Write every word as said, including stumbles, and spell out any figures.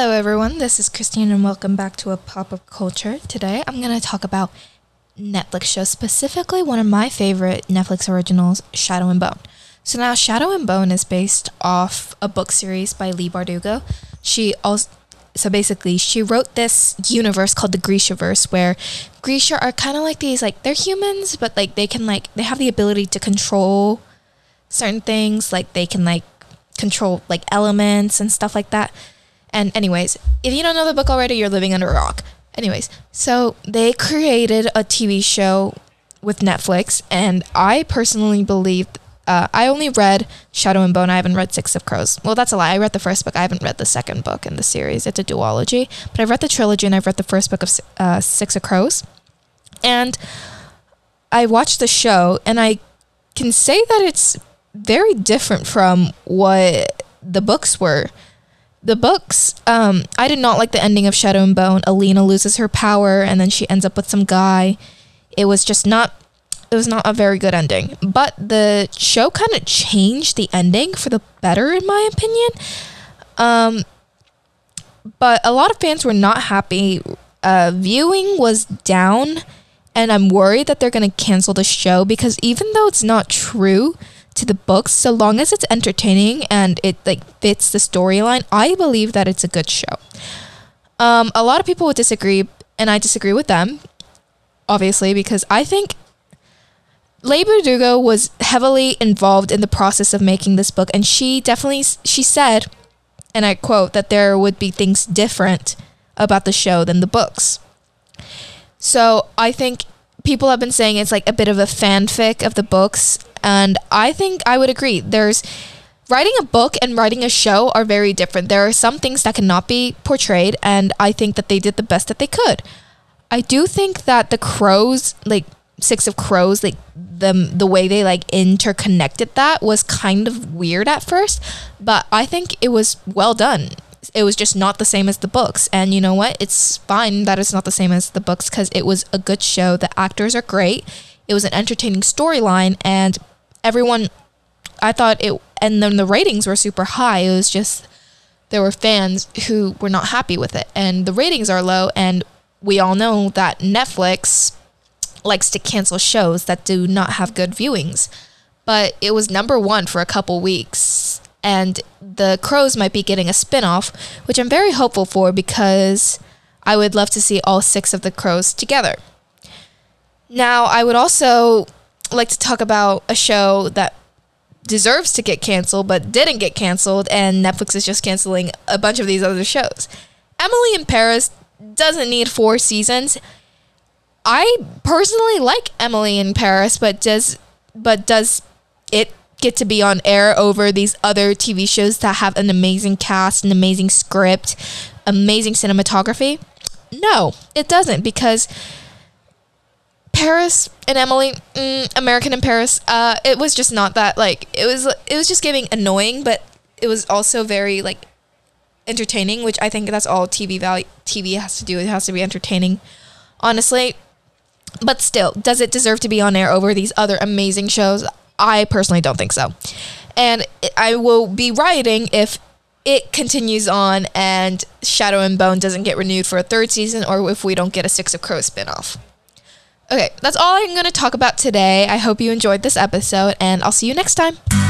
Hello everyone, this is Christine and welcome back to A Pop of Culture. Today I'm going to talk about Netflix shows, specifically one of my favorite Netflix originals, Shadow and Bone. So now Shadow and Bone is based off a book series by Leigh Bardugo. She also, so basically she wrote this universe called the Grishaverse, where Grisha are kind of like these, like they're humans, but like they can like, they have the ability to control certain things, like they can like control like elements and stuff like that. And anyways, if you don't know the book already, you're living under a rock. Anyways, so they created a T V show with Netflix, and I personally believe, uh, I only read Shadow and Bone. I haven't read Six of Crows. Well, that's a lie. I read the first book. I haven't read the second book in the series. It's a duology. But I've read the trilogy, and I've read the first book of uh, Six of Crows. And I watched the show, and I can say that it's very different from what the books were. The books, um, I did not like the ending of Shadow and Bone. Alina loses her power and then she ends up with some guy. It was just not, it was not a very good ending. But the show kind of changed the ending for the better, in my opinion. Um, but a lot of fans were not happy. Uh, viewing was down, and I'm worried that they're going to cancel the show, because even though it's not true to the books, so long as it's entertaining and it like fits the storyline, I believe that it's a good show. Um, a lot of people would disagree, and I disagree with them, obviously, because I think Leigh Bardugo was heavily involved in the process of making this book, and she definitely, she said, and I quote, that there would be things different about the show than the books. So I think people have been saying it's like a bit of a fanfic of the books, and I think I would agree. There's writing a book and writing a show are very different. There are some things that cannot be portrayed, and I think that they did the best that they could. I do think that the Crows, like Six of Crows, like the the way they like interconnected that was kind of weird at first, but I think it was well done. It was just not the same as the books, and you know what? It's fine that it's not the same as the books, because it was a good show. The actors are great. It was an entertaining storyline, and everyone, I thought it, and then the ratings were super high. It was just, there were fans who were not happy with it, and the ratings are low, and we all know that Netflix likes to cancel shows that do not have good viewings. But it was number one for a couple weeks, and the Crows might be getting a spin-off, which I'm very hopeful for, because I would love to see all six of the Crows together. Now, I would also like to talk about a show that deserves to get canceled but didn't get canceled, and Netflix is just canceling a bunch of these other shows. Emily in Paris doesn't need four seasons. I personally like Emily in Paris, but does but does it get to be on air over these other T V shows that have an amazing cast, an amazing script, amazing cinematography? No, it doesn't, because Paris and Emily, mm, American in Paris, uh, it was just not that, like, it was, it was just getting annoying, but it was also very, like, entertaining, which I think that's all T V value, T V has to do. It has to be entertaining, honestly. But still, does it deserve to be on air over these other amazing shows? I personally don't think so. And I will be rioting if it continues on and Shadow and Bone doesn't get renewed for a third season, or if we don't get a Six of Crows spinoff. Okay, that's all I'm going to talk about today. I hope you enjoyed this episode, and I'll see you next time.